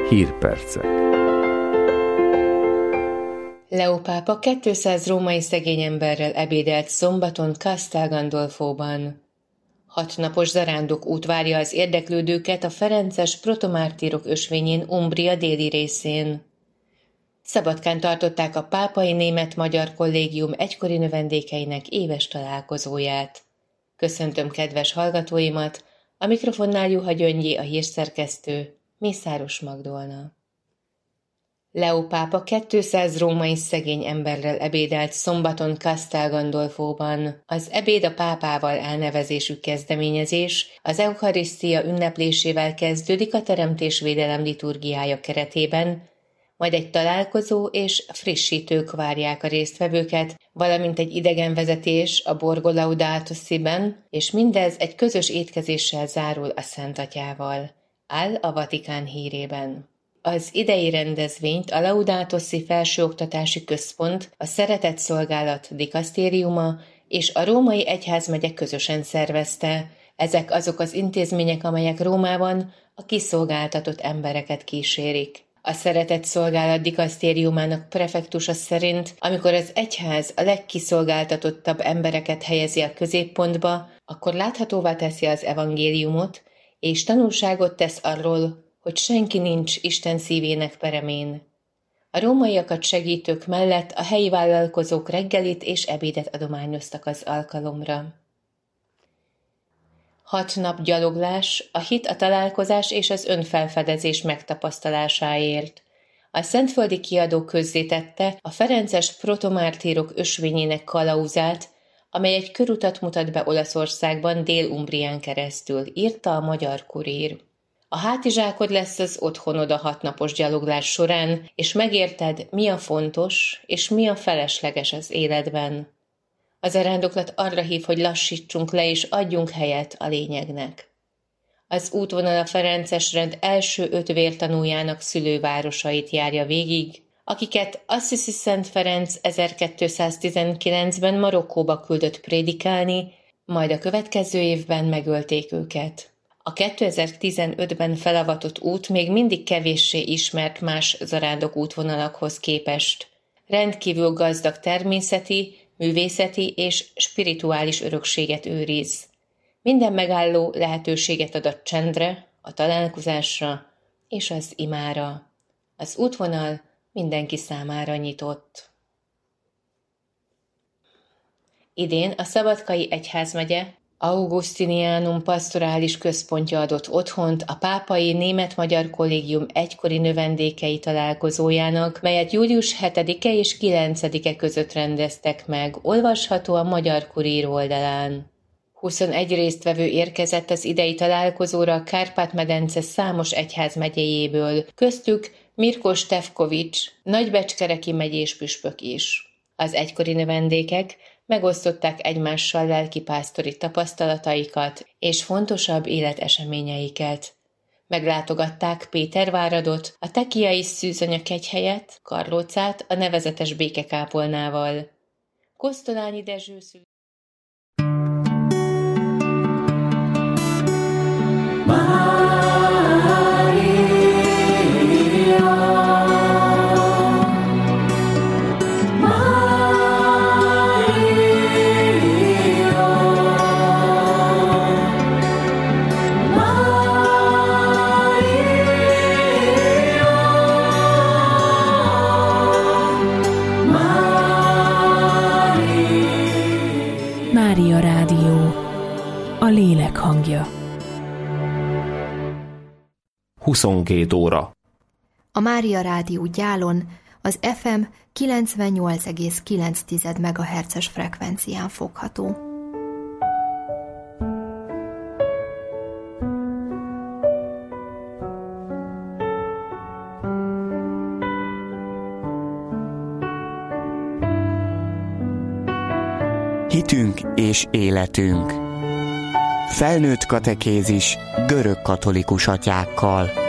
Hírpercek. Leó pápa 200 római szegény emberrel ebédelt szombaton Castel Gandolfóban. 6 napos zarándokút várja az érdeklődőket a ferences protomártírok ösvényén Umbria déli részén. Szabadkán tartották a pápai német-magyar kollégium egykori növendékeinek éves találkozóját. Köszöntöm kedves hallgatóimat, a mikrofonnál Juha Gyöngyi, a hírszerkesztő, Mészáros Magdolna. Leó pápa 200 római szegény emberrel ebédelt szombaton Castel Gandolfóban. Az ebéd a pápával elnevezésű kezdeményezés az eucharisztia ünneplésével kezdődik a teremtésvédelem liturgiája keretében, majd egy találkozó és frissítők várják a résztvevőket, valamint egy idegenvezetés a Borgo Laudato Si-ben, és mindez egy közös étkezéssel zárul a Szent Atyával, áll a Vatikán hírében. Az idei rendezvényt a Laudato Si Felsőoktatási Központ, a Szeretett Szolgálat dikasztériuma és a Római Egyházmegye közösen szervezte. Ezek azok az intézmények, amelyek Rómában a kiszolgáltatott embereket kísérik. A Szeretett Szolgálat dikasztériumának prefektusa szerint, amikor az egyház a legkiszolgáltatottabb embereket helyezi a középpontba, akkor láthatóvá teszi az evangéliumot, és tanúságot tesz arról, hogy senki nincs Isten szívének peremén. A rómaiakat segítők mellett a helyi vállalkozók reggelit és ebédet adományoztak az alkalomra. 6 nap gyaloglás, a hit, a találkozás és az önfelfedezés megtapasztalásáért. A szentföldi kiadó közzétette a ferences protomártírok ösvényének kalauzát, amely egy körutat mutat be Olaszországban Dél-Umbrián keresztül, írta a Magyar Kurír. A hátizsákod lesz az otthonod a 6 napos gyaloglás során, és megérted, mi a fontos és mi a felesleges az életben. A zarándoklat arra hív, hogy lassítsunk le és adjunk helyet a lényegnek. Az útvonal a ferences rend első 5 vértanújának szülővárosait járja végig, akiket Assisi Szent Ferenc 1219-ben Marokkóba küldött prédikálni, majd a következő évben megölték őket. A 2015-ben felavatott út még mindig kevéssé ismert más zarándok útvonalakhoz képest. Rendkívül gazdag természeti, művészeti és spirituális örökséget őriz. Minden megálló lehetőséget ad a csendre, a találkozásra és az imára. Az útvonal mindenki számára nyitott. Idén a Szabadkai Egyházmegye Augustinianum pastorális központja adott otthont a pápai német-magyar kollégium egykori növendékei találkozójának, melyet július 7-e és 9-e között rendeztek meg, olvasható a Magyar Kurír oldalán. 21 résztvevő érkezett az idei találkozóra a Kárpát-medence számos egyházmegyéjéből, köztük Mirko Stefkovics, nagybecskereki megyés püspök is. Az egykori növendékek megosztották egymással lelkipásztori tapasztalataikat és fontosabb életeseményeiket. Meglátogatták Péterváradot, a tekiai Szűzanya kegyhelyet, Karlócát a nevezetes békekápolnával. Kosztolányi Dezső Mária Rádió, a lélek hangja. 22 óra. A Mária Rádió Gyálon az FM 98,9 MHz-es frekvencián fogható. Hitünk és életünk. Felnőtt katekézis görög katolikus atyákkal.